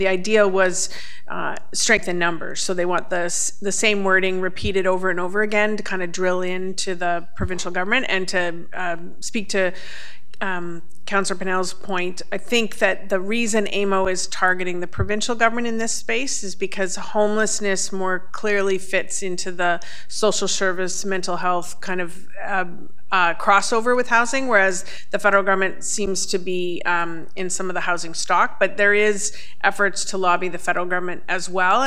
The idea was strength in numbers. So they want the same wording repeated over and over again to kind of drill into the provincial government. And to speak to Councillor Pinnell's point, I think that the reason AMO is targeting the provincial government in this space is because homelessness more clearly fits into the social service, mental health kind of crossover with housing, whereas the federal government seems to be in some of the housing stock. But there is efforts to lobby the federal government as well.